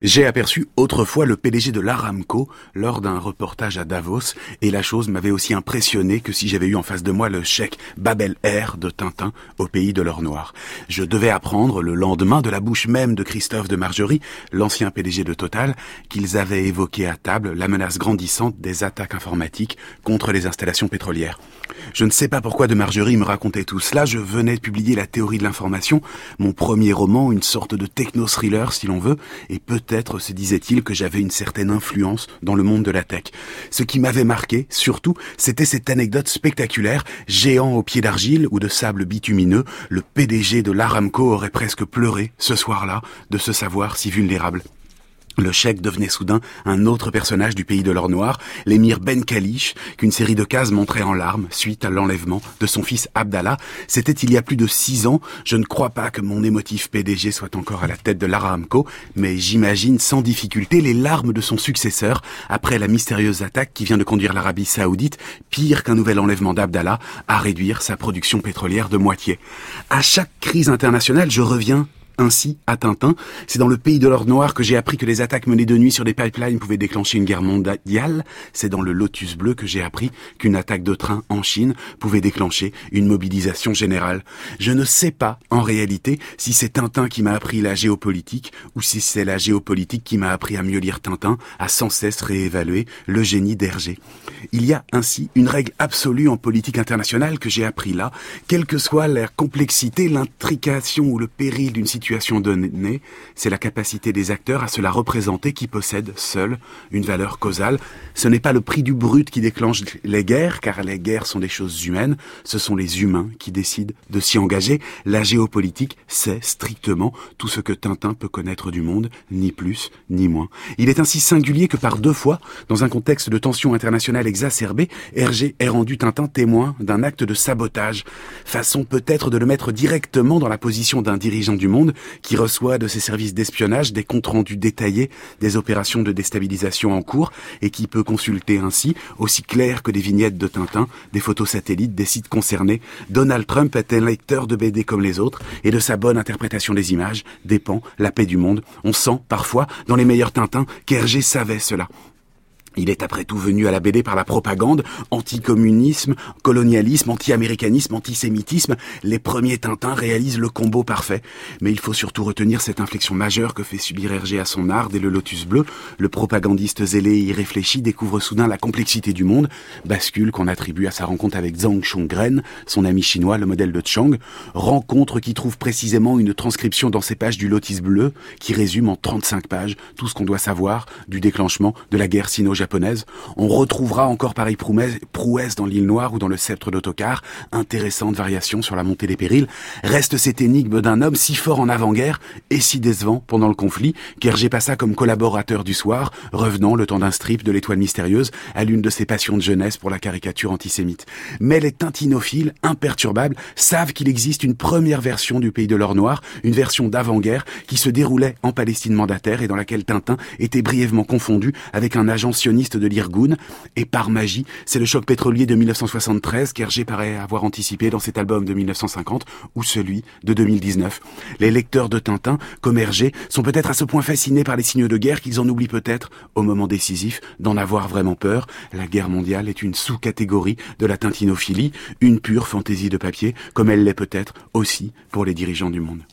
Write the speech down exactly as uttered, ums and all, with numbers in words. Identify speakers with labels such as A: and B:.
A: J'ai aperçu autrefois le P D G de l'Aramco lors d'un reportage à Davos, et la chose m'avait aussi impressionné que si j'avais eu en face de moi le cheikh Bab el-Air de Tintin au pays de l'or noir. Je devais apprendre le lendemain de la bouche même de Christophe de Margerie, l'ancien P D G de Total, qu'ils avaient évoqué à table la menace grandissante des attaques informatiques contre les installations pétrolières. Je ne sais pas pourquoi de Margerie me racontait tout cela, je venais de publier La théorie de l'information, mon premier roman, une sorte de techno-thriller si l'on veut, et peut-être se disait-il que j'avais une certaine influence dans le monde de la tech. Ce qui m'avait marqué, surtout, c'était cette anecdote spectaculaire, géant au pied d'argile ou de sable bitumineux, le P D G de l'Aramco aurait presque pleuré, ce soir-là, de se savoir si vulnérable. Le cheikh devenait soudain un autre personnage du pays de l'or noir, l'émir Ben Kalish, qu'une série de cases montrait en larmes suite à l'enlèvement de son fils Abdallah. C'était il y a plus de six ans. Je ne crois pas que mon émotif P D G soit encore à la tête de l'Aramco, mais j'imagine sans difficulté les larmes de son successeur après la mystérieuse attaque qui vient de conduire l'Arabie Saoudite, pire qu'un nouvel enlèvement d'Abdallah, à réduire sa production pétrolière de moitié. À chaque crise internationale, je reviens ainsi à Tintin. C'est dans le pays de l'or noir que j'ai appris que les attaques menées de nuit sur des pipelines pouvaient déclencher une guerre mondiale. C'est dans le Lotus bleu que j'ai appris qu'une attaque de train en Chine pouvait déclencher une mobilisation générale. Je ne sais pas, en réalité, si c'est Tintin qui m'a appris la géopolitique ou si c'est la géopolitique qui m'a appris à mieux lire Tintin, à sans cesse réévaluer le génie d'Hergé. Il y a ainsi une règle absolue en politique internationale que j'ai appris là, quelle que soit la complexité, l'intrication ou le péril d'une situation donnée, c'est la capacité des acteurs à se la représenter qui possède seule une valeur causale. Ce n'est pas le prix du brut qui déclenche les guerres, car les guerres sont des choses humaines, ce sont les humains qui décident de s'y engager. La géopolitique, c'est strictement tout ce que Tintin peut connaître du monde, ni plus ni moins. Il est ainsi singulier que par deux fois, dans un contexte de tension internationale exacerbée, Hergé ait rendu Tintin témoin d'un acte de sabotage, façon peut-être de le mettre directement dans la position d'un dirigeant du monde qui reçoit de ses services d'espionnage des comptes rendus détaillés des opérations de déstabilisation en cours et qui peut consulter ainsi, aussi clair que des vignettes de Tintin, des photos satellites des sites concernés. Donald Trump est un lecteur de B D comme les autres et de sa bonne interprétation des images dépend la paix du monde. On sent parfois dans les meilleurs Tintins qu'Hergé savait cela. Il est après tout venu à la B D par la propagande, anticommunisme, colonialisme, anti-américanisme, antisémitisme. Les premiers Tintins réalisent le combo parfait. Mais il faut surtout retenir cette inflexion majeure que fait subir Hergé à son art dès le Lotus bleu. Le propagandiste zélé et irréfléchi découvre soudain la complexité du monde, bascule qu'on attribue à sa rencontre avec Zhang Chongren, son ami chinois, le modèle de Chang, rencontre qui trouve précisément une transcription dans ces pages du Lotus bleu qui résume en trente-cinq pages tout ce qu'on doit savoir du déclenchement de la guerre sino-japonaise. Japonaise. On retrouvera encore Paris Prouesse dans l'île Noire ou dans le sceptre d'Autocar, intéressante variation sur la montée des périls. Reste cette énigme d'un homme si fort en avant-guerre et si décevant pendant le conflit qu'Hergé passa comme collaborateur du soir, revenant le temps d'un strip de l'Étoile mystérieuse à l'une de ses passions de jeunesse pour la caricature antisémite. Mais les tintinophiles, imperturbables, savent qu'il existe une première version du pays de l'or noir, une version d'avant-guerre qui se déroulait en Palestine mandataire et dans laquelle Tintin était brièvement confondu avec un agent sioniste de l'Irgun, et par magie, c'est le choc pétrolier de dix-neuf cent soixante-treize qu'Hergé paraît avoir anticipé dans cet album de dix-neuf cent cinquante ou celui de deux mille dix-neuf. Les lecteurs de Tintin, comme Hergé, sont peut-être à ce point fascinés par les signes de guerre qu'ils en oublient peut-être, au moment décisif, d'en avoir vraiment peur. La guerre mondiale est une sous-catégorie de la tintinophilie, une pure fantaisie de papier, comme elle l'est peut-être aussi pour les dirigeants du monde.